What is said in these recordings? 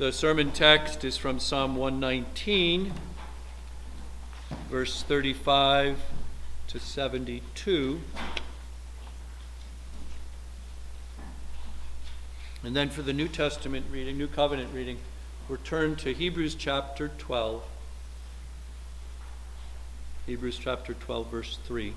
The sermon text is from Psalm 119, verse 35 to 72. And then for the New Testament reading, New Covenant reading, we're turned to Hebrews chapter 12. Hebrews chapter 12, verse 3.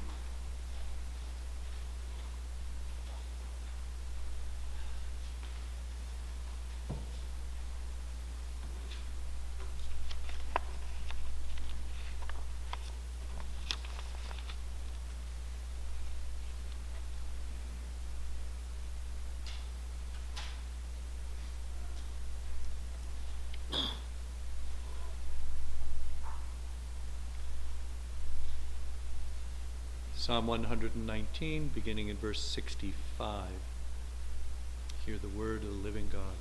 Psalm 119, beginning in verse 65. Hear the word of the living God.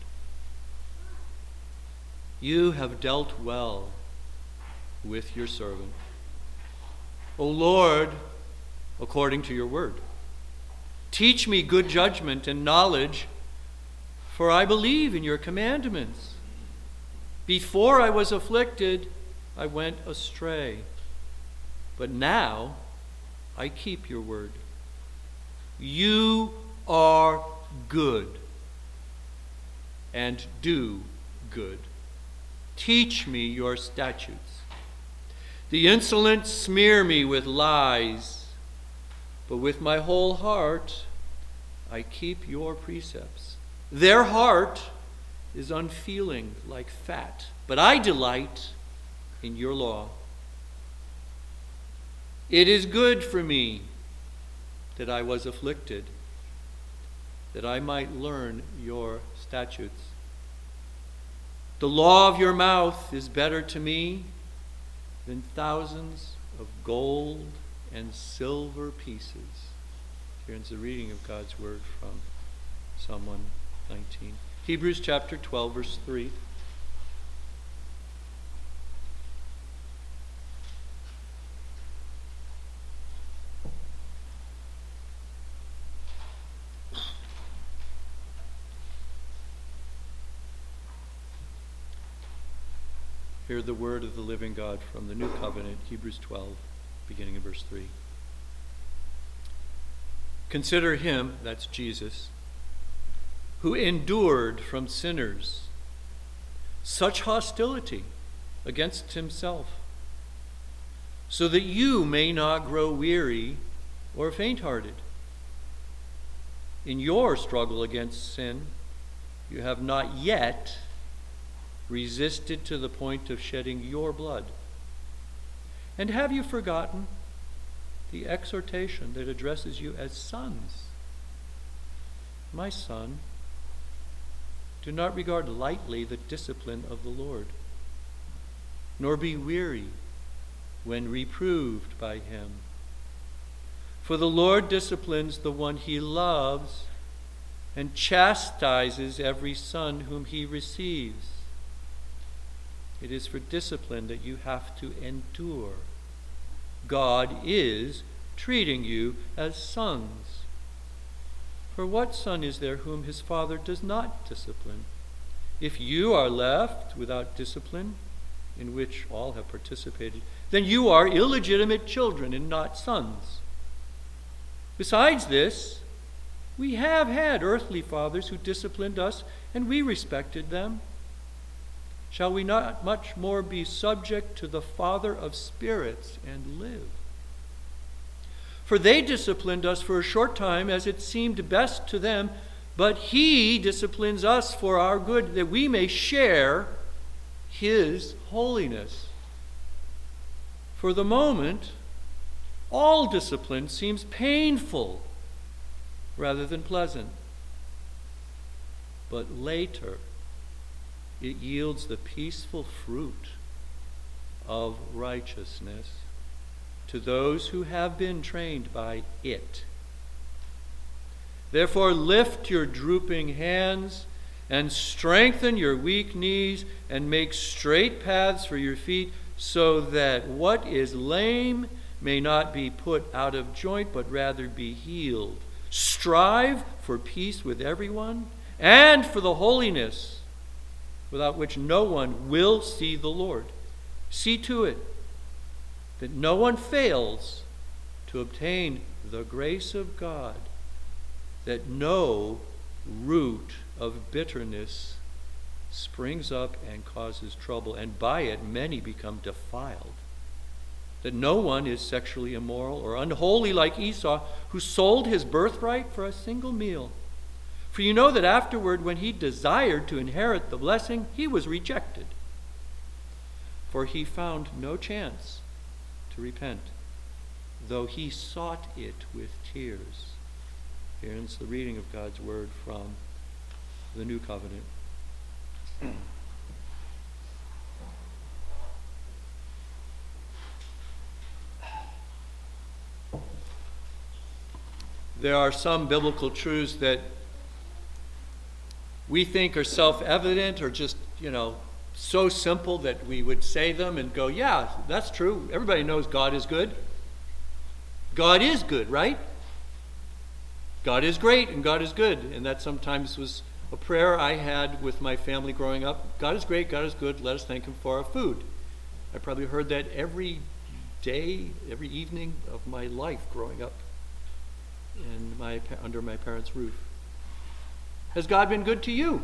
You have dealt well with your servant, O Lord, according to your word. Teach me good judgment and knowledge, for I believe in your commandments. Before I was afflicted, I went astray, but now I keep your word. You are good and do good. Teach me your statutes. The insolent smear me with lies, but with my whole heart I keep your precepts. Their heart is unfeeling like fat, but I delight in your law. It is good for me that I was afflicted, that I might learn your statutes. The law of your mouth is better to me than thousands of gold and silver pieces. Here ends the reading of God's word from Psalm 119. Hebrews chapter 12, verse 3. Hear the word of the living God from the New Covenant, Hebrews 12, beginning in verse 3. Consider him, that's Jesus, who endured from sinners such hostility against himself, so that you may not grow weary or faint-hearted. In your struggle against sin, you have not yet resisted to the point of shedding your blood. And have you forgotten the exhortation that addresses you as sons? My son, do not regard lightly the discipline of the Lord, nor be weary when reproved by him. For the Lord disciplines the one he loves and chastises every son whom he receives. It is for discipline that you have to endure. God is treating you as sons. For what son is there whom his father does not discipline? If you are left without discipline, in which all have participated, then you are illegitimate children and not sons. Besides this, we have had earthly fathers who disciplined us, and we respected them. Shall we not much more be subject to the Father of spirits and live? For they disciplined us for a short time as it seemed best to them, but he disciplines us for our good, that we may share his holiness. For the moment, all discipline seems painful rather than pleasant. But later, it yields the peaceful fruit of righteousness to those who have been trained by it. Therefore, lift your drooping hands and strengthen your weak knees and make straight paths for your feet, so that what is lame may not be put out of joint, but rather be healed. Strive for peace with everyone and for the holiness without which no one will see the Lord. See to it that no one fails to obtain the grace of God, that no root of bitterness springs up and causes trouble, and by it many become defiled. That no one is sexually immoral or unholy like Esau, who sold his birthright for a single meal. For you know that afterward, when he desired to inherit the blessing, he was rejected. For he found no chance to repent, though he sought it with tears. Here ends the reading of God's word from the New Covenant. There are some biblical truths that we think are self-evident or just, so simple that we would say them and go, yeah, that's true. Everybody knows God is good. God is good, right? God is great and God is good. And that sometimes was a prayer I had with my family growing up. God is great, God is good, let us thank him for our food. I probably heard that every day, every evening of my life growing up under my parents' roof. Has God been good to you?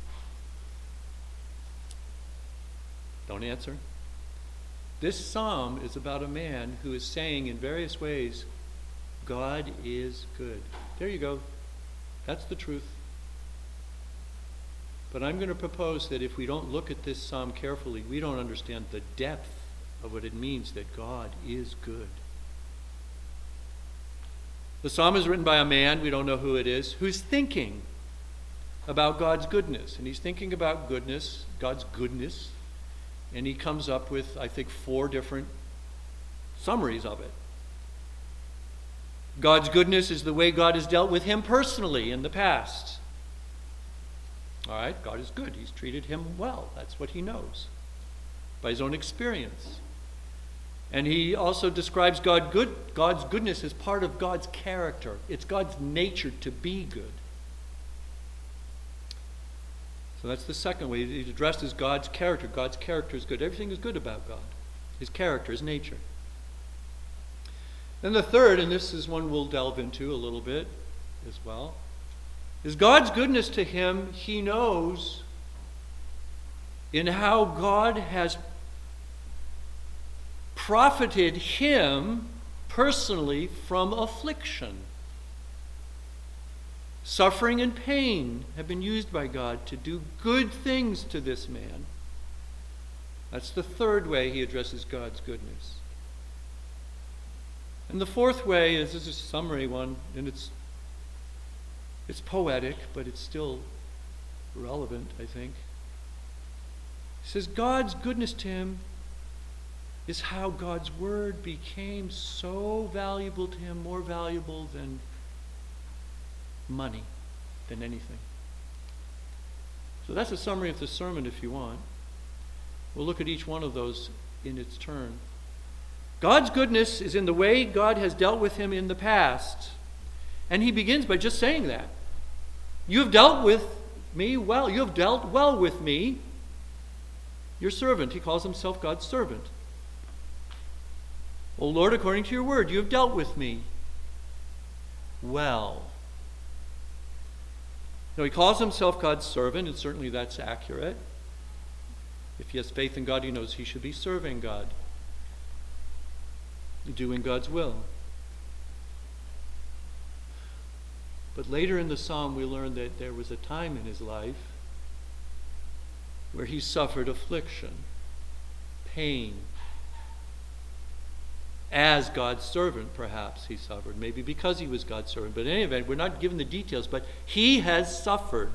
Don't answer. This psalm is about a man who is saying in various ways, God is good. There you go. That's the truth. But I'm going to propose that if we don't look at this psalm carefully, we don't understand the depth of what it means that God is good. The psalm is written by a man, we don't know who it is, who's thinking about God's goodness. And he's thinking about goodness, God's goodness, and he comes up with, I think, 4 different summaries of it. God's goodness is the way God has dealt with him personally in the past. All right, God is good. He's treated him well. That's what he knows by his own experience. And he also describes God's goodness as part of God's character. It's God's nature to be good. So that's the second way. He addresses God's character. God's character is good. Everything is good about God. His character, his nature. Then the third, and this is one we'll delve into a little bit as well, is God's goodness to him. He knows in how God has profited him personally from affliction. Suffering and pain have been used by God to do good things to this man. That's the third way he addresses God's goodness. And the fourth way is, this is a summary one, and it's poetic, but it's still relevant, I think. He says God's goodness to him is how God's word became so valuable to him, more valuable than money, than anything. So that's a summary of the sermon if you want. We'll look at each one of those in its turn. God's goodness is in the way God has dealt with him in the past. And he begins by just saying that. You have dealt with me well. You have dealt well with me, your servant. He calls himself God's servant. O Lord, according to your word, you have dealt with me well. Now, he calls himself God's servant, and certainly that's accurate. If he has faith in God, he knows he should be serving God, doing God's will. But later in the psalm, we learn that there was a time in his life where he suffered affliction, pain. As God's servant, perhaps, he suffered. Maybe because he was God's servant. But in any event, we're not given the details, but he has suffered.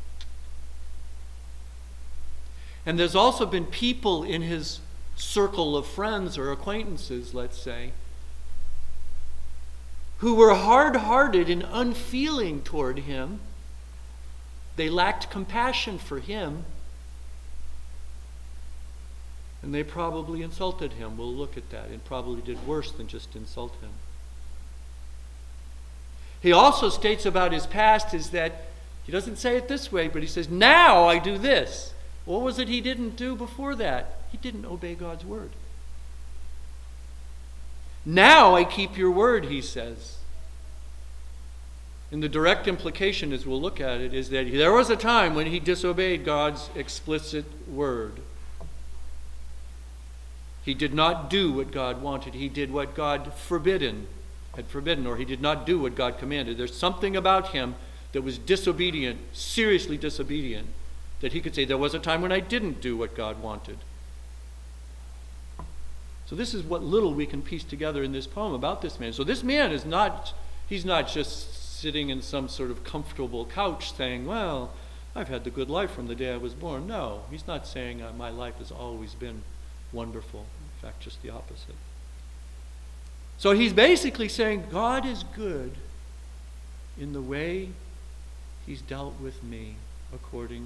And there's also been people in his circle of friends or acquaintances, let's say, who were hard-hearted and unfeeling toward him. They lacked compassion for him. And they probably insulted him. We'll look at that. And probably did worse than just insult him. He also states about his past is that, he doesn't say it this way, but he says, now I do this. What was it he didn't do before that? He didn't obey God's word. Now I keep your word, he says. And the direct implication, as we'll look at it, is that there was a time when he disobeyed God's explicit word. He did not do what God wanted. He did what God had forbidden, or he did not do what God commanded. There's something about him that was disobedient, seriously disobedient, that he could say, there was a time when I didn't do what God wanted. So this is what little we can piece together in this poem about this man. So this man is not, he's not just sitting in some sort of comfortable couch saying, well, I've had the good life from the day I was born. No, he's not saying my life has always been wonderful. In fact, just the opposite. So he's basically saying God is good in the way he's dealt with me according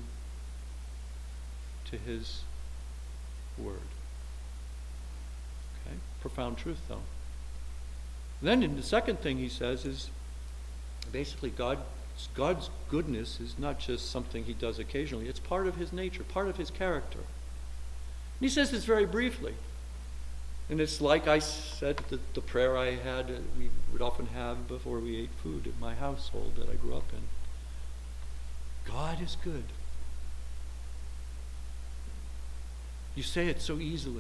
to his word. Okay? Profound truth, though. Then the second thing he says is basically God's goodness is not just something he does occasionally. It's part of his nature, part of his character. And he says this very briefly. And it's like I said, the prayer I had, we would often have before we ate food at my household that I grew up in. God is good. You say it so easily.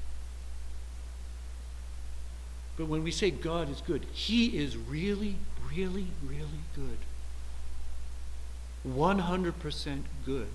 But when we say God is good, he is really, really, really good. 100% good.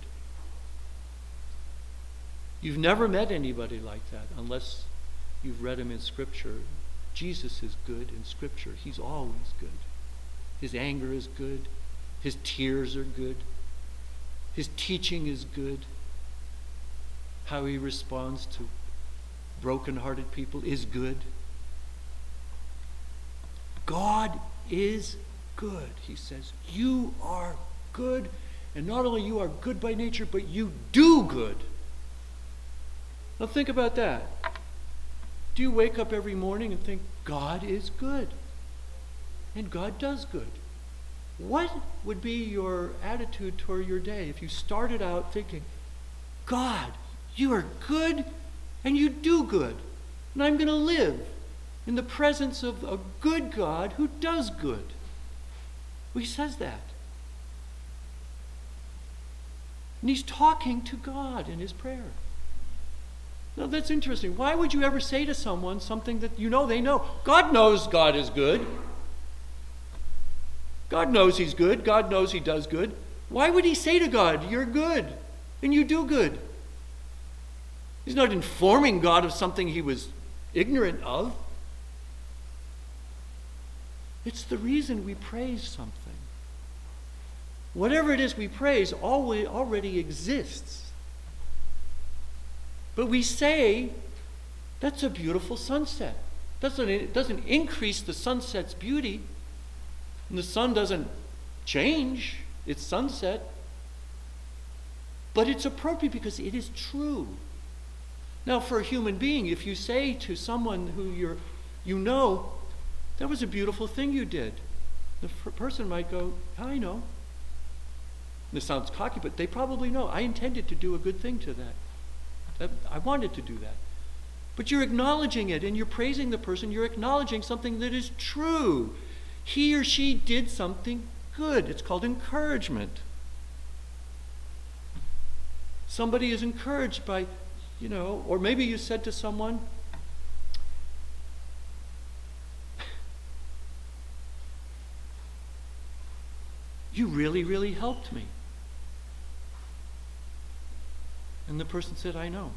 You've never met anybody like that unless you've read him in Scripture. Jesus is good in Scripture. He's always good. His anger is good. His tears are good. His teaching is good. How he responds to broken-hearted people is good. God is good, he says. You are good, and not only you are good by nature, but you do good. Now think about that. Do you wake up every morning and think, God is good, and God does good? What would be your attitude toward your day if you started out thinking, God, you are good, and you do good, and I'm going to live in the presence of a good God who does good? Well, he says that. And he's talking to God in his prayer. Now that's interesting. Why would you ever say to someone something that you know they know? God knows God is good. God knows he's good. God knows he does good. Why would he say to God, you're good and you do good? He's not informing God of something he was ignorant of. It's the reason we praise something. Whatever it is we praise already exists. But we say, that's a beautiful sunset. It doesn't increase the sunset's beauty. And the sun doesn't change its sunset. But it's appropriate because it is true. Now, for a human being, if you say to someone who you know, that was a beautiful thing you did, the person might go, I know. And this sounds cocky, but they probably know. I intended to do a good thing to that. I wanted to do that. But you're acknowledging it and you're praising the person. You're acknowledging something that is true. He or she did something good. It's called encouragement. Somebody is encouraged by, or maybe you said to someone, you really, really helped me. And the person said, I know.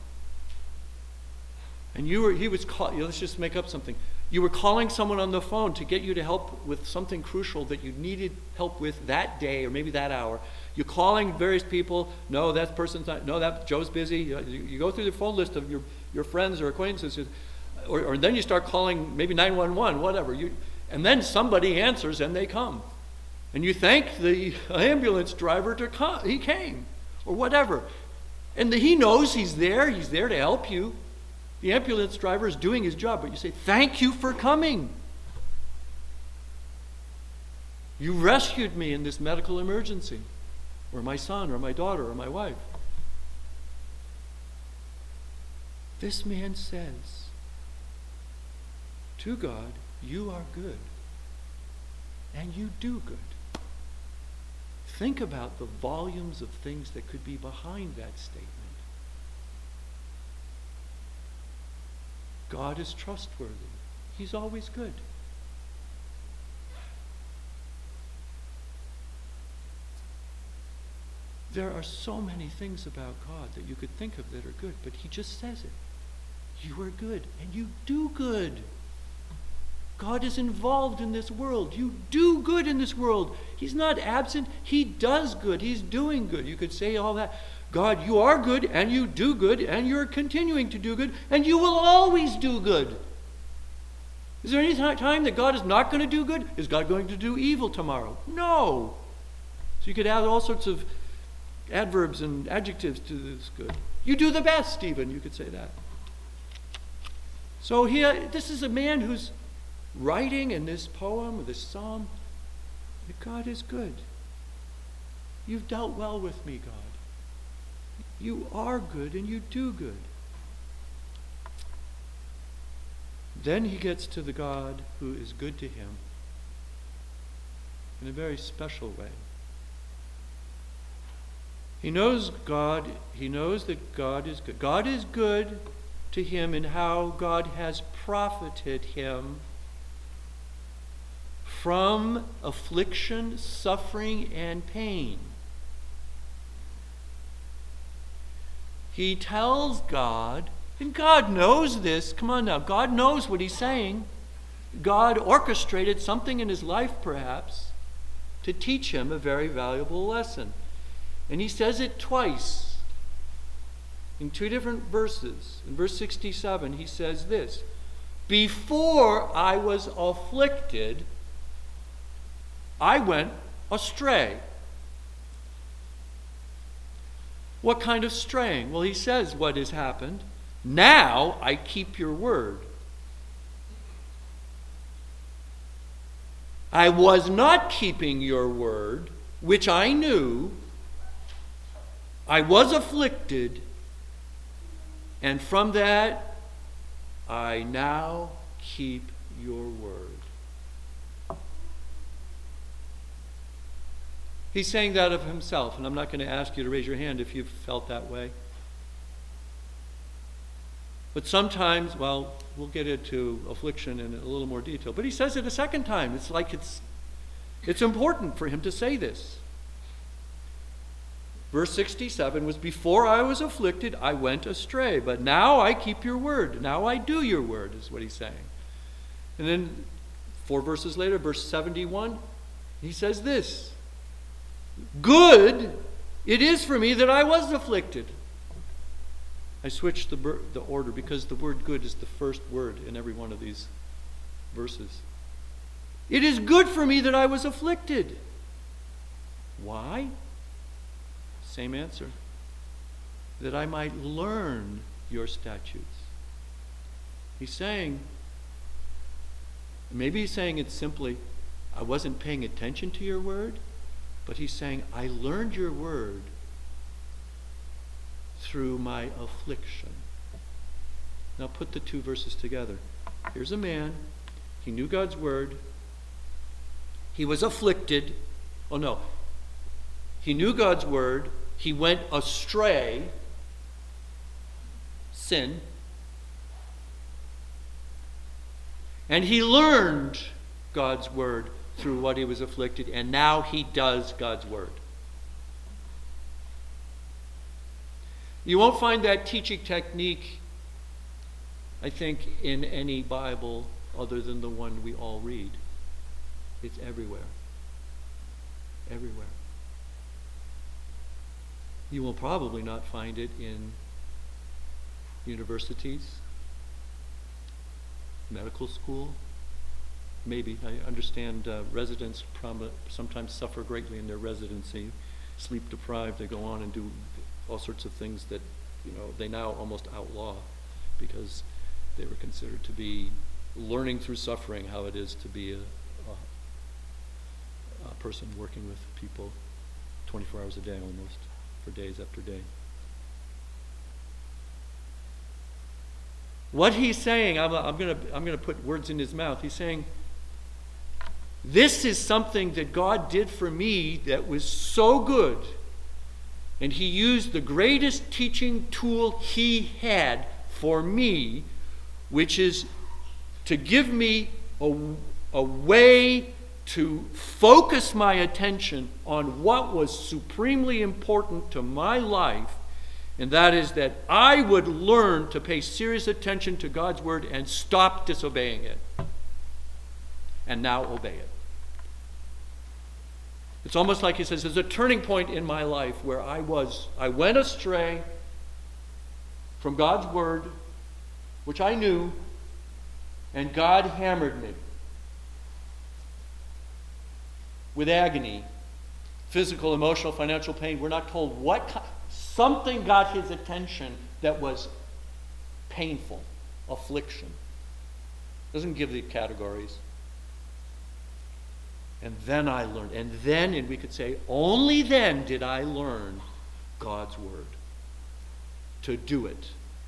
And let's just make up something. You were calling someone on the phone to get you to help with something crucial that you needed help with that day or maybe that hour. You're calling various people. No, that person's not. No, that Joe's busy. You go through the phone list of your friends or acquaintances, or then you start calling maybe 911, whatever. And then somebody answers and they come. And you thank the ambulance driver to come. He came, or whatever. And he knows he's there. He's there to help you. The ambulance driver is doing his job, but you say, thank you for coming. You rescued me in this medical emergency, or my son, or my daughter, or my wife. This man says to God, you are good, and you do good. Think about the volumes of things that could be behind that statement. God is trustworthy. He's always good. There are so many things about God that you could think of that are good, but he just says it. You are good, and you do good. God is involved in this world. You do good in this world. He's not absent. He does good. He's doing good. You could say all that. God, you are good, and you do good, and you're continuing to do good, and you will always do good. Is there any time that God is not going to do good? Is God going to do evil tomorrow? No. So you could add all sorts of adverbs and adjectives to this good. You do the best, even. You could say that. So here, this is a man who's writing in this poem, or this psalm, that God is good. You've dealt well with me, God. You are good and you do good. Then he gets to the God who is good to him in a very special way. He knows God, he knows that God is good. God is good to him in how God has profited him from affliction, suffering, and pain. He tells God, and God knows this. Come on now, God knows what he's saying. God orchestrated something in his life, perhaps, to teach him a very valuable lesson. And he says it twice in two different verses. In verse 67, he says this: before I was afflicted, I went astray. What kind of straying? Well, he says what has happened. Now I keep your word. I was not keeping your word, which I knew. I was afflicted, and from that I now keep your word. He's saying that of himself, and I'm not going to ask you to raise your hand if you've felt that way. But sometimes, well, we'll get into affliction in a little more detail. But he says it a second time. It's like it's important for him to say this. Verse 67 was, before I was afflicted, I went astray. But now I keep your word. Now I do your word, is what he's saying. And then 4 verses later, verse 71, he says this: good it is for me that I was afflicted. I switched the order because the word good is the first word in every one of these verses. It is good for me that I was afflicted. Why? Same answer. That I might learn your statutes. He's saying, maybe he's saying it simply, I wasn't paying attention to your word. But he's saying, I learned your word through my affliction. Now put the two verses together. Here's a man, he knew God's word. He was afflicted. Oh no. He knew God's word. He went astray. Sin. And he learned God's word through what he was afflicted, and now he does God's word. You won't find that teaching technique, I think, in any Bible other than the one we all read. It's everywhere. Everywhere. You will probably not find it in universities, medical school. Maybe. I understand residents sometimes suffer greatly in their residency, sleep deprived. They go on and do all sorts of things that, they now almost outlaw because they were considered to be learning through suffering how it is to be a person working with people 24 hours a day almost, for days after day. What he's saying, I'm going to put words in his mouth. He's saying, this is something that God did for me that was so good. And he used the greatest teaching tool he had for me, which is to give me a way to focus my attention on what was supremely important to my life, and that is that I would learn to pay serious attention to God's word and stop disobeying it, and now obey it. It's almost like he says, there's a turning point in my life where I went astray from God's word, which I knew, and God hammered me with agony, physical, emotional, financial pain. We're not told what. Something got his attention that was painful, affliction. Doesn't give the categories. And then I learned. And we could say, only then did I learn God's word. To do it.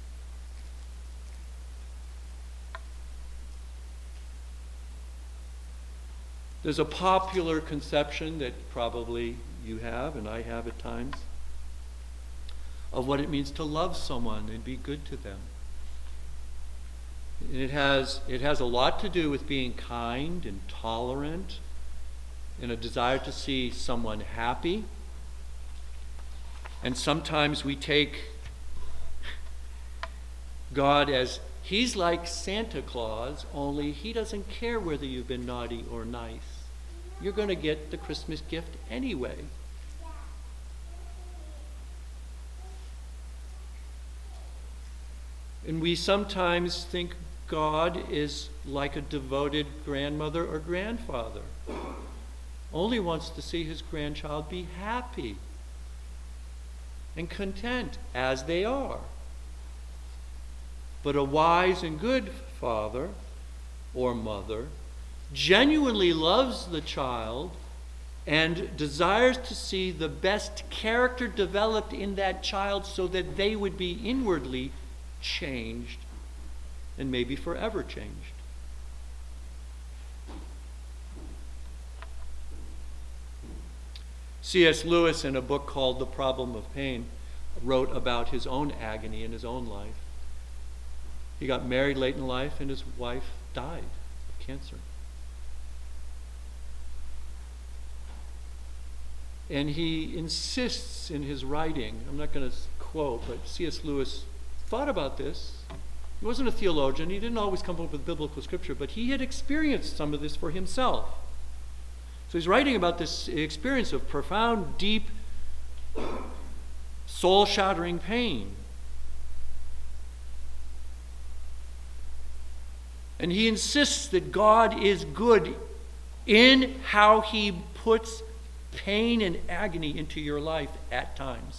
There's a popular conception that probably you have, and I have at times, of what it means to love someone and be good to them. And it has a lot to do with being kind and tolerant, and a desire to see someone happy. And sometimes we take God as he's like Santa Claus, only he doesn't care whether you've been naughty or nice. You're going to get the Christmas gift anyway. And we sometimes think God is like a devoted grandmother or grandfather. Only wants to see his grandchild be happy and content as they are. But a wise and good father or mother genuinely loves the child and desires to see the best character developed in that child so that they would be inwardly changed and maybe forever changed. C.S. Lewis, in a book called The Problem of Pain, wrote about his own agony in his own life. He got married late in life and his wife died of cancer. And he insists in his writing, I'm not going to quote, but C.S. Lewis thought about this. He wasn't a theologian. He didn't always come up with biblical scripture, but he had experienced some of this for himself. So he's writing about this experience of profound, deep, soul-shattering pain. And he insists that God is good in how he puts pain and agony into your life at times.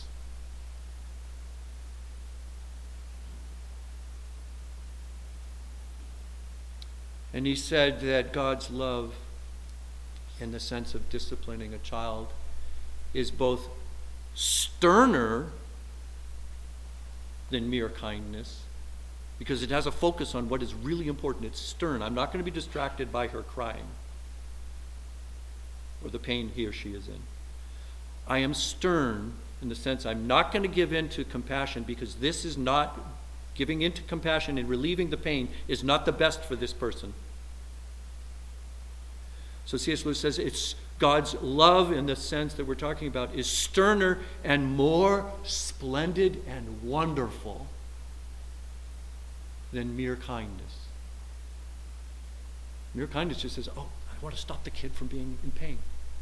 And he said that God's love, in the sense of disciplining a child, is both sterner than mere kindness, because it has a focus on what is really important. It's stern. I'm not going to be distracted by her crying or the pain he or she is in. I am stern in the sense I'm not going to give in to compassion, because this is not, giving into compassion and relieving the pain is not the best for this person. So C.S. Lewis says it's God's love, in the sense that we're talking about, is sterner and more splendid and wonderful than mere kindness. Mere kindness just says, oh, I want to stop the kid from being in pain,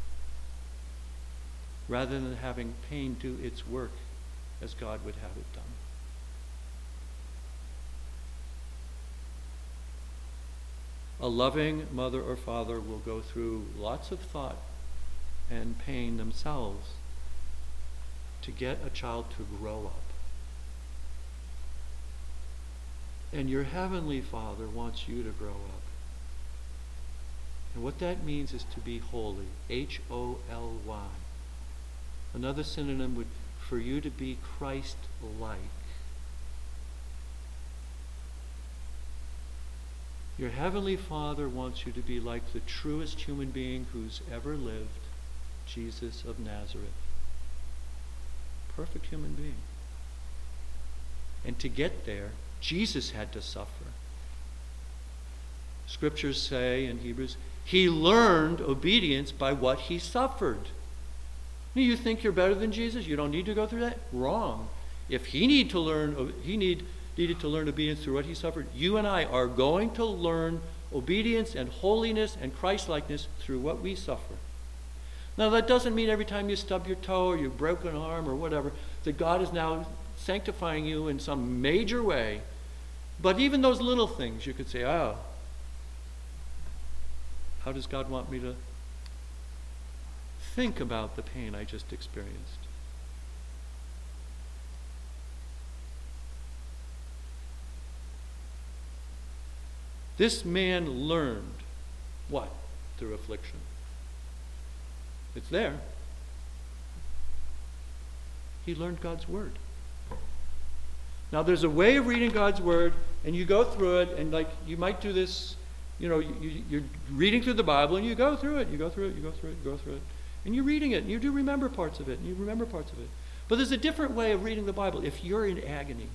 rather than having pain do its work as God would have it done. A loving mother or father will go through lots of thought and pain themselves to get a child to grow up. And your heavenly Father wants you to grow up. And what that means is to be holy. Holy. Another synonym would for you to be Christ-like. Your Heavenly Father wants you to be like the truest human being who's ever lived, Jesus of Nazareth. Perfect human being. And to get there, Jesus had to suffer. Scriptures say in Hebrews, he learned obedience by what he suffered. You think you're better than Jesus? You don't need to go through that? Wrong. If he needed to learn obedience through what he suffered, you and I are going to learn obedience and holiness and Christ-likeness through what we suffer. Now, that doesn't mean every time you stub your toe or you broke an arm or whatever, that God is now sanctifying you in some major way. But even those little things, you could say, oh, how does God want me to think about the pain I just experienced? This man learned what? Through affliction. It's there. He learned God's word. Now there's a way of reading God's word, and you go through it, and like you might do this, you're reading through the Bible, and you go through it, you go through it, you go through it, you go through it. And you're reading it, and you do remember parts of it, and you remember parts of it. But there's a different way of reading the Bible. If you're in agony,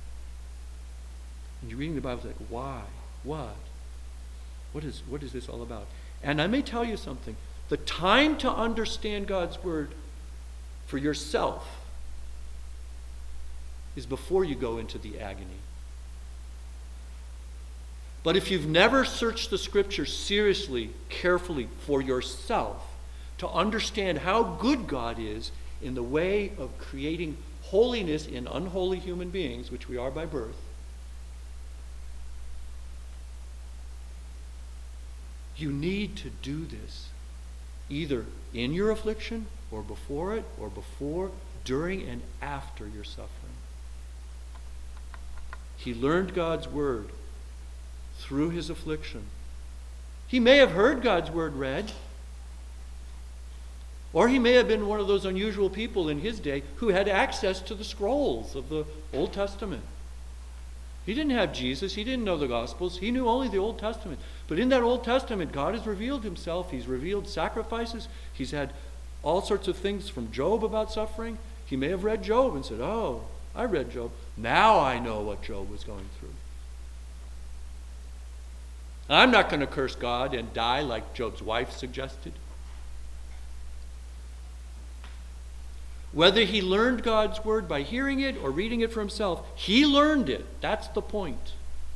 and you're reading the Bible, it's like, why? What? What is this all about? And I may tell you something. The time to understand God's word for yourself is before you go into the agony. But if you've never searched the scriptures seriously, carefully for yourself, to understand how good God is in the way of creating holiness in unholy human beings, which we are by birth, you need to do this either in your affliction or before, during, and after your suffering. He learned God's word through his affliction. He may have heard God's word read, or he may have been one of those unusual people in his day who had access to the scrolls of the Old Testament. He didn't have Jesus. He didn't know the Gospels. He knew only the Old Testament. But in that Old Testament, God has revealed himself. He's revealed sacrifices. He's had all sorts of things from Job about suffering. He may have read Job and said, oh, I read Job. Now I know what Job was going through. I'm not going to curse God and die like Job's wife suggested. Whether he learned God's word by hearing it or reading it for himself, he learned it. That's the point.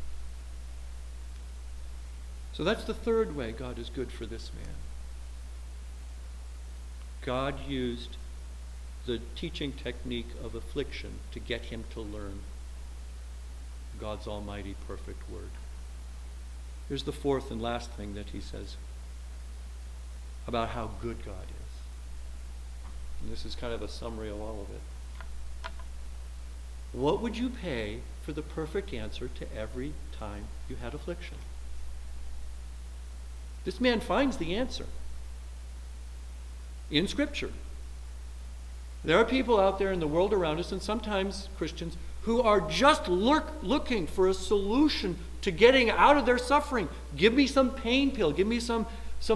So that's the third way God is good for this man. God used the teaching technique of affliction to get him to learn God's almighty perfect word. Here's the fourth and last thing that he says about how good God is. And this is kind of a summary of all of it. What would you pay for the perfect answer to every time you had affliction? This man finds the answer in Scripture. There are people out there in the world around us, and sometimes Christians, who are just looking for a solution to getting out of their suffering. Give me some pain pill. Give me some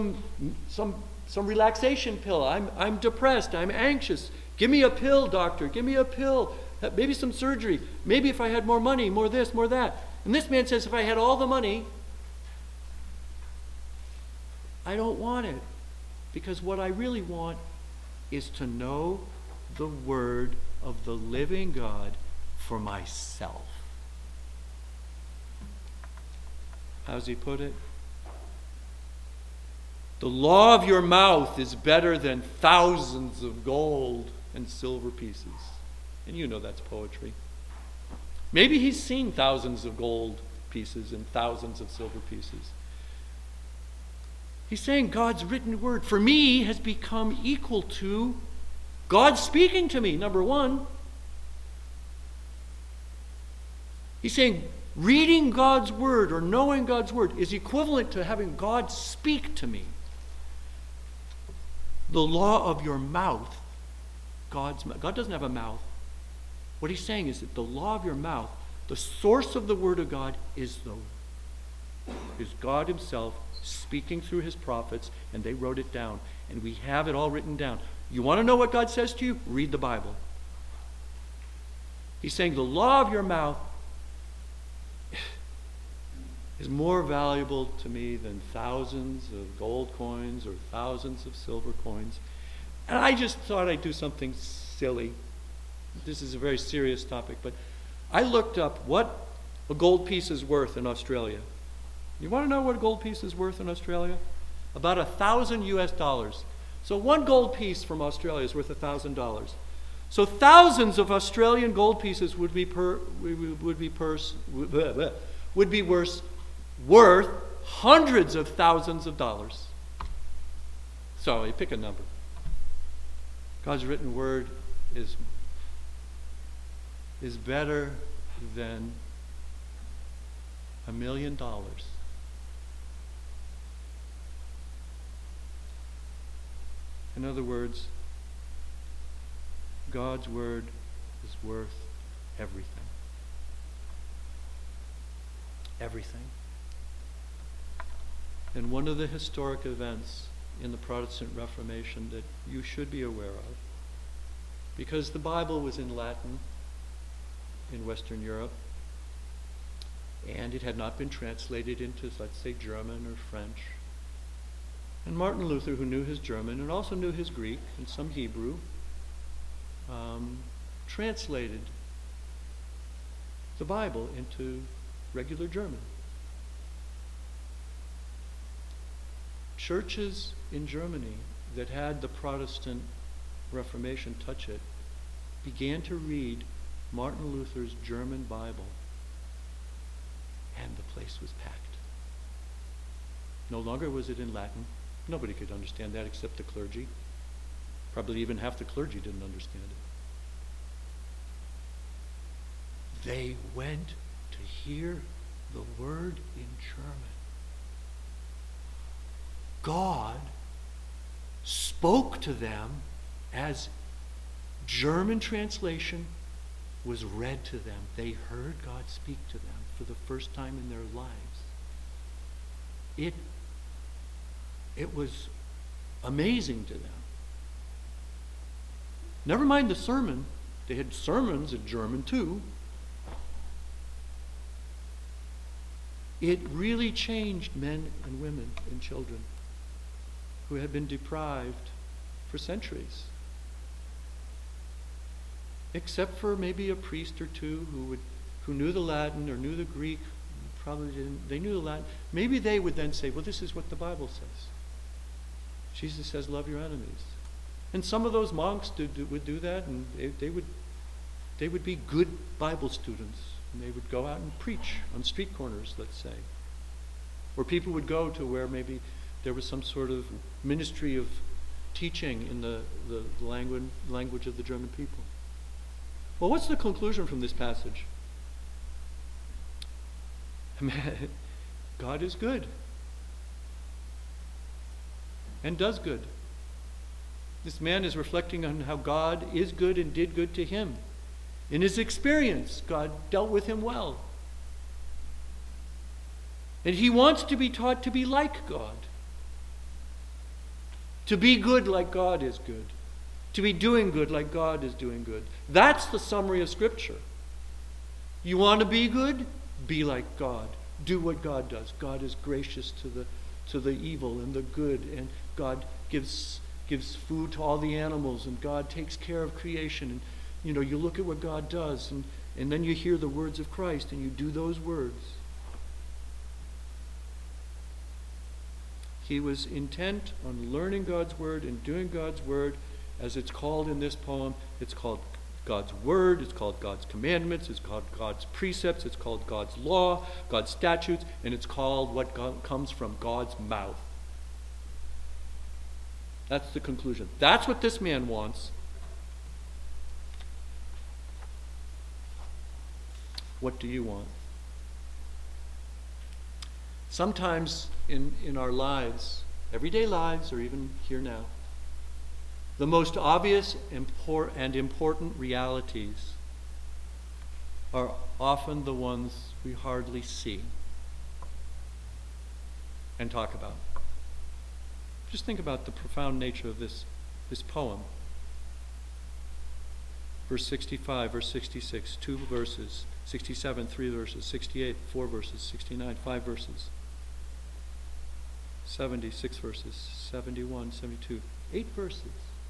relaxation pill. I'm depressed. I'm anxious. Give me a pill, doctor. Give me a pill. Maybe some surgery. Maybe if I had more money, more this, more that. And this man says, if I had all the money, I don't want it. Because what I really want is to know the word of the living God for myself. How does he put it? The law of your mouth is better than thousands of gold and silver pieces. And you know that's poetry. Maybe he's seen thousands of gold pieces and thousands of silver pieces. He's saying God's written word for me has become equal to God speaking to me, number one. He's saying reading God's word or knowing God's word is equivalent to having God speak to me. The law of your mouth, God doesn't have a mouth. What he's saying is that the law of your mouth, the source of the word of God, is is God himself speaking through his prophets, and they wrote it down. And we have it all written down. You want to know what God says to you? Read the Bible. He's saying the law of your mouth is more valuable to me than thousands of gold coins or thousands of silver coins. And I just thought I'd do something silly. This is a very serious topic, but I looked up what a gold piece is worth in Australia. You want to know what a gold piece is worth in Australia? About $1,000 US. So one gold piece from Australia is worth $1,000. So thousands of Australian gold pieces would be worth hundreds of thousands of dollars. So you pick a number. God's written word is better than $1 million. In other words, God's word is worth everything. Everything. And one of the historic events in the Protestant Reformation that you should be aware of, because the Bible was in Latin in Western Europe, and it had not been translated into, let's say, German or French. And Martin Luther, who knew his German and also knew his Greek and some Hebrew, translated the Bible into regular German. Churches in Germany that had the Protestant Reformation touch it began to read Martin Luther's German Bible, and the place was packed. No longer was it in Latin. Nobody could understand that except the clergy. Probably even half the clergy didn't understand it. They went to hear the word in German. God spoke to them as German translation was read to them. They heard God speak to them for the first time in their lives. It was amazing to them. Never mind the sermon. They had sermons in German too. It really changed men and women and children who had been deprived for centuries. Except for maybe a priest or two who knew the Latin or knew the Greek. Probably didn't. They knew the Latin. Maybe they would then say, well, this is what the Bible says. Jesus says, love your enemies. And some of those monks would do that, and they would be good Bible students. And they would go out and preach on street corners, let's say. Or people would go to where maybe there was some sort of ministry of teaching in the language of the German people. Well, what's the conclusion from this passage? God is good and does good. This man is reflecting on how God is good and did good to him. In his experience, God dealt with him well. And he wants to be taught to be like God. To be good like God is good. To be doing good like God is doing good. That's the summary of Scripture. You want to be good? Be like God. Do what God does. God is gracious to the evil and the good, and God gives food to all the animals, and God takes care of creation. And you look at what God does, and then you hear the words of Christ, and you do those words. He was intent on learning God's word and doing God's word, as it's called in this poem. It's called God's word, it's called God's commandments, it's called God's precepts, it's called God's law, God's statutes, and it's called what comes from God's mouth. That's the conclusion. That's what this man wants. What do you want? Sometimes in our lives, everyday lives, or even here now, the most obvious and important realities are often the ones we hardly see. and talk about. Just think about the profound nature of this poem. Verse 65, verse 66, 2 verses. 67, 3 verses. 68, 4 verses. 69, 5 verses. 70, 6 verses. 71, 72, 8 verses.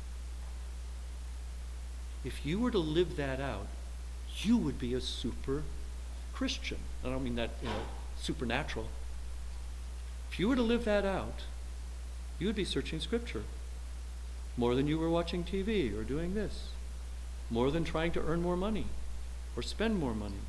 If you were to live that out, you would be a super Christian. I don't mean that, supernatural. If you were to live that out, you would be searching Scripture more than you were watching TV or doing this, more than trying to earn more money or spend more money.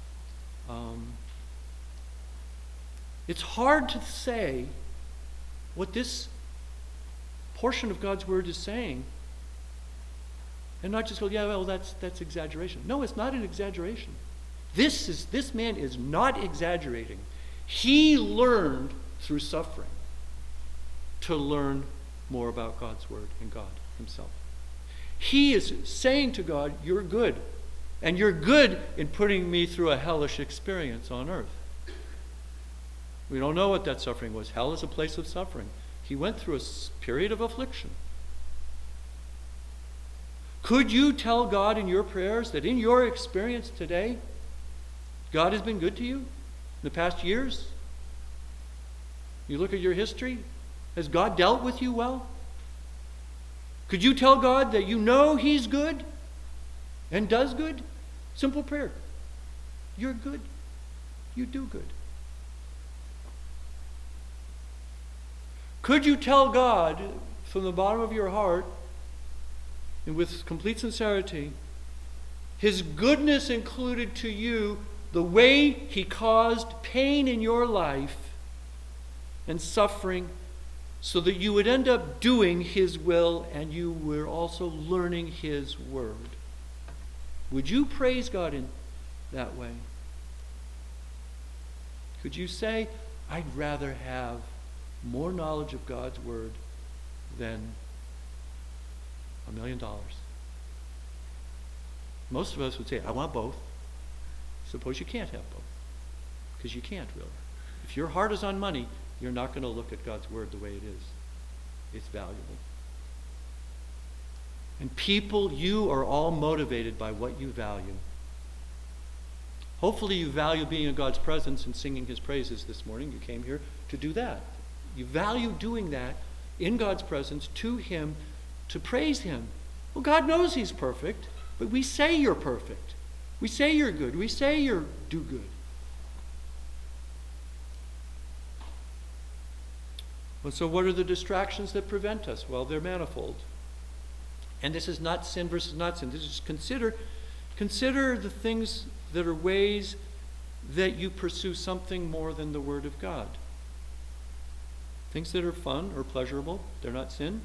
It's hard to say what this portion of God's Word is saying and not just go, yeah, well, that's exaggeration. No, it's not an exaggeration. This man is not exaggerating. He learned through suffering to learn more about God's Word and God himself. He is saying to God, you're good. And you're good in putting me through a hellish experience on earth. We don't know what that suffering was. Hell is a place of suffering. He went through a period of affliction. Could you tell God in your prayers that in your experience today, God has been good to you in the past years? You look at your history. Has God dealt with you well? Could you tell God that you know He's good and does good? Simple prayer. You're good. You do good. Could you tell God from the bottom of your heart and with complete sincerity, His goodness included to you the way He caused pain in your life and suffering so that you would end up doing His will and you were also learning His Word? Would you praise God in that way? Could you say, I'd rather have more knowledge of God's Word than $1 million? Most of us would say, I want both. Suppose you can't have both. Because you can't really. If your heart is on money, you're not going to look at God's Word the way it is. It's valuable. And people, you are all motivated by what you value. Hopefully you value being in God's presence and singing His praises this morning. You came here to do that. You value doing that in God's presence to Him, to praise Him. Well, God knows He's perfect, but we say you're perfect. We say you're good. We say you do good. Well, so what are the distractions that prevent us? Well, they're manifold. And this is not sin versus not sin. This is consider the things that are ways that you pursue something more than the Word of God. Things that are fun or pleasurable, they're not sin.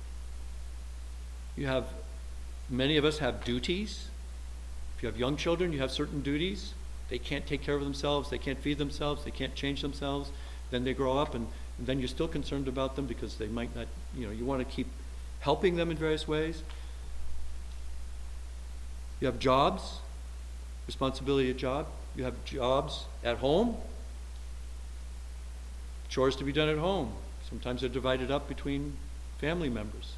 Many of us have duties. If you have young children, you have certain duties. They can't take care of themselves, they can't feed themselves, they can't change themselves. Then they grow up and then you're still concerned about them because they might not, you want to keep helping them in various ways. You have jobs, responsibility at job. You have jobs at home, chores to be done at home. Sometimes they're divided up between family members.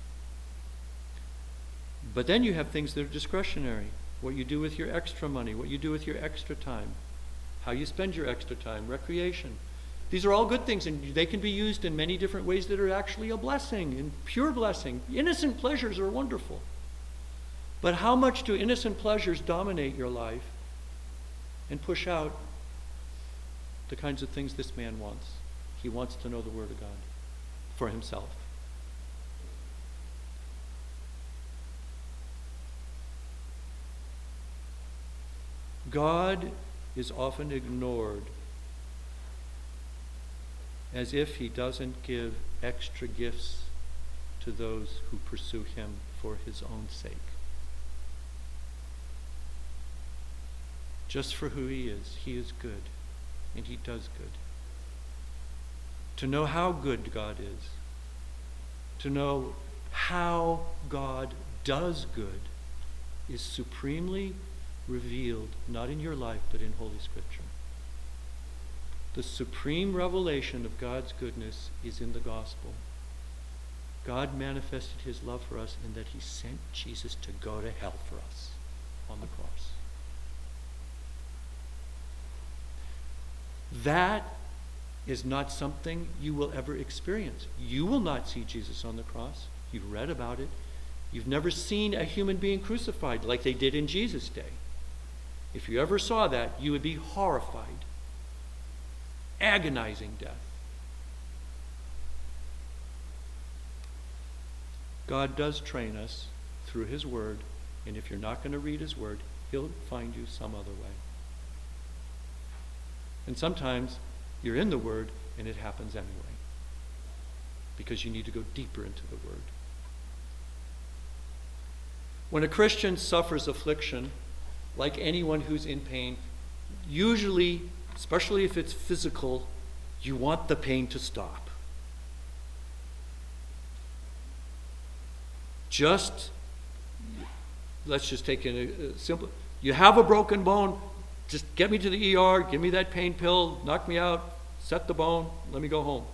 But then you have things that are discretionary. What you do with your extra money, what you do with your extra time, how you spend your extra time, recreation. These are all good things, and they can be used in many different ways that are actually a blessing, and pure blessing. Innocent pleasures are wonderful. But how much do innocent pleasures dominate your life and push out the kinds of things this man wants? He wants to know the Word of God for himself. God is often ignored as if He doesn't give extra gifts to those who pursue Him for His own sake. Just for who He is good, and He does good. To know how good God is, to know how God does good, is supremely revealed, not in your life, but in Holy Scripture. The supreme revelation of God's goodness is in the gospel. God manifested his love for us in that he sent Jesus to go to hell for us on the cross. That is not something you will ever experience. You will not see Jesus on the cross. You've read about it. You've never seen a human being crucified like they did in Jesus' day. If you ever saw that, you would be horrified. Agonizing death. God does train us through his word, and if you're not going to read his word, he'll find you some other way. And sometimes you're in the word and it happens anyway, because you need to go deeper into the word. When a Christian suffers affliction, like anyone who's in pain, usually, especially if it's physical, you want the pain to stop. Let's just take a simple, you have a broken bone, just get me to the ER, give me that pain pill, knock me out, set the bone, let me go home.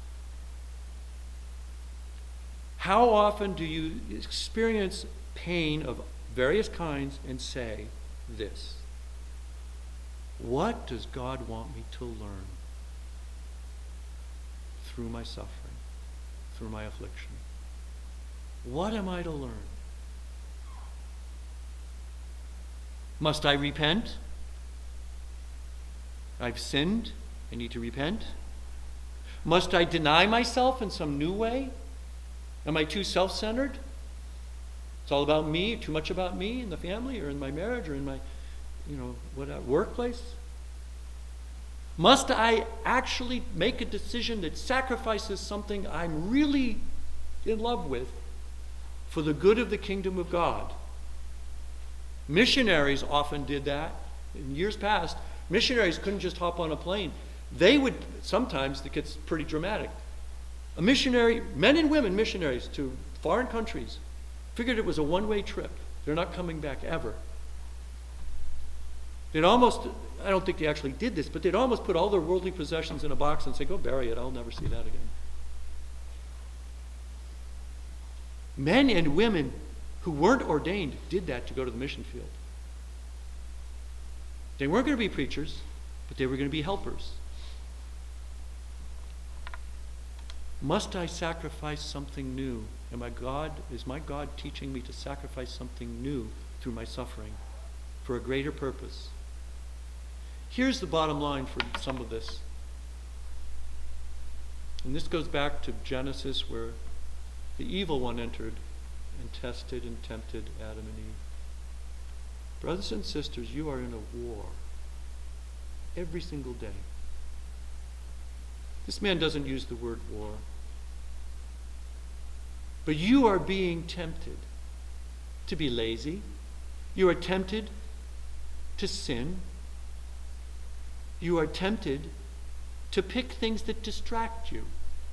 How often do you experience pain of various kinds and say this: what does God want me to learn through my suffering, through my affliction? What am I to learn? Must I repent? I've sinned. I need to repent. Must I deny myself in some new way? Am I too self-centered? It's all about me, too much about me in the family or in my marriage or in my, workplace. Must I actually make a decision that sacrifices something I'm really in love with for the good of the kingdom of God? Missionaries often did that. In years past, missionaries couldn't just hop on a plane. They would, sometimes it gets pretty dramatic. A missionary, men and women missionaries to foreign countries, figured it was a one-way trip. They're not coming back ever. They'd almost, I don't think they actually did this, but they'd almost put all their worldly possessions in a box and say, go bury it, I'll never see that again. Men and women who weren't ordained did that to go to the mission field. They weren't going to be preachers, but they were going to be helpers. Must I sacrifice something new? Is my God teaching me to sacrifice something new through my suffering for a greater purpose? Here's the bottom line for some of this. And this goes back to Genesis, where the evil one entered and tested and tempted Adam and Eve. Brothers and sisters, you are in a war every single day. This man doesn't use the word war. But you are being tempted to be lazy. You are tempted to sin. You are tempted to pick things that distract you.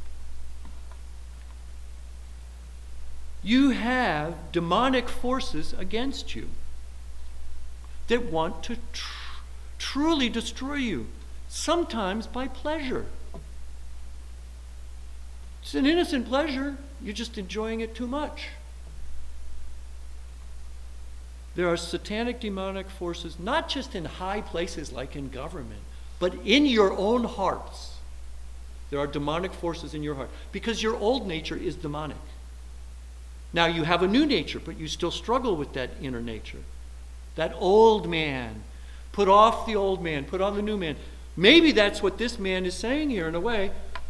You have demonic forces against you that want to truly destroy you, sometimes by pleasure. It's an innocent pleasure. You're just enjoying it too much. There are satanic demonic forces, not just in high places like in government, but in your own hearts. There are demonic forces in your heart because your old nature is demonic. Now you have a new nature, but you still struggle with that inner nature. That old man. Put off the old man, put on the new man. Maybe that's what this man is saying here in a way.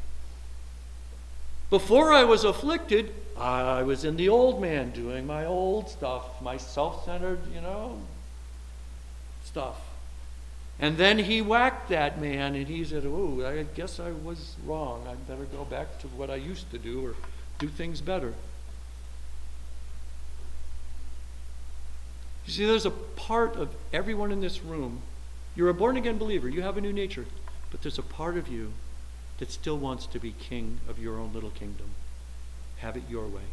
Before I was afflicted, I was in the old man doing my old stuff, my self-centered, stuff. And then he whacked that man and he said, oh, I guess I was wrong. I better go back to what I used to do or do things better. You see, there's a part of everyone in this room. You're a born-again believer. You have a new nature. But there's a part of you that still wants to be king of your own little kingdom. Have it your way.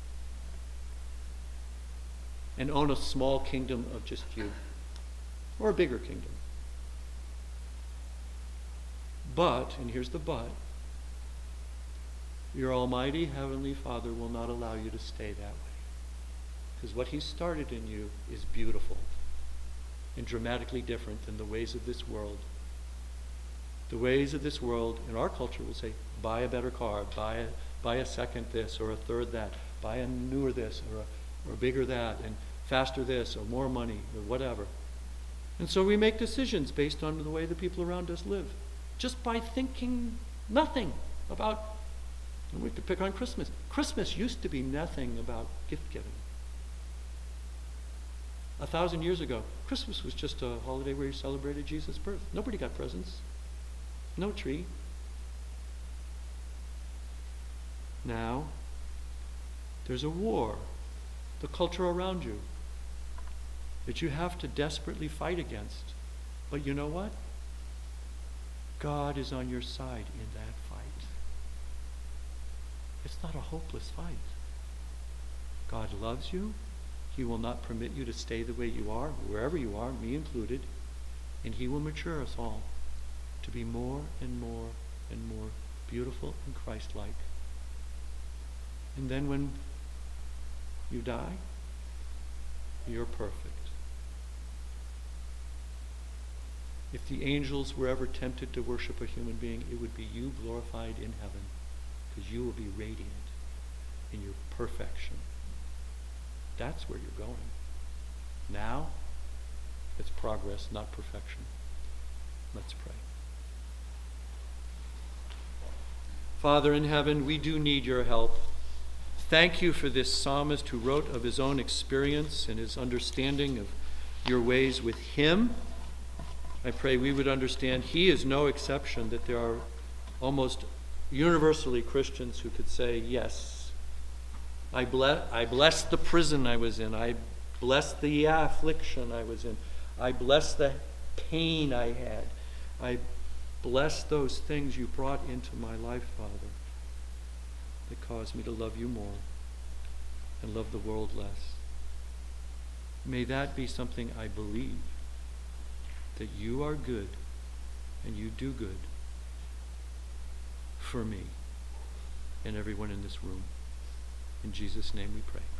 And own a small kingdom of just you. Or a bigger kingdom. But, and here's the but, your almighty heavenly Father will not allow you to stay that way. Because what he started in you is beautiful and dramatically different than the ways of this world. The ways of this world in our culture will say, buy a better car, buy a second this or a third that, buy a newer this or a bigger that, and faster this or more money or whatever. And so we make decisions based on the way the people around us live, just by thinking nothing about, and we could pick on Christmas. Christmas used to be nothing about gift giving. 1,000 years ago, Christmas was just a holiday where you celebrated Jesus' birth. Nobody got presents. No tree. Now, there's a war, the culture around you, that you have to desperately fight against. But you know what? God is on your side in that fight. It's not a hopeless fight. God loves you. He will not permit you to stay the way you are, wherever you are, me included, and he will mature us all to be more and more and more beautiful and Christ-like. And then when you die, you're perfect. If the angels were ever tempted to worship a human being, it would be you glorified in heaven, because you will be radiant in your perfection. That's where you're going. Now, it's progress, not perfection. Let's pray. Father in heaven, we do need your help. Thank you for this psalmist who wrote of his own experience and his understanding of your ways with him. I pray we would understand he is no exception, that there are almost universally Christians who could say, yes, I bless the prison I was in. I bless the affliction I was in. I bless the pain I had. I bless those things you brought into my life, Father, that caused me to love you more and love the world less. May that be something I believe, that you are good and you do good for me and everyone in this room. In Jesus' name we pray.